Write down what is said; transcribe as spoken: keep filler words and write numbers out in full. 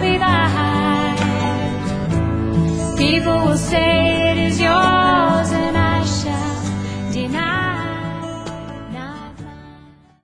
be the high. People will say it is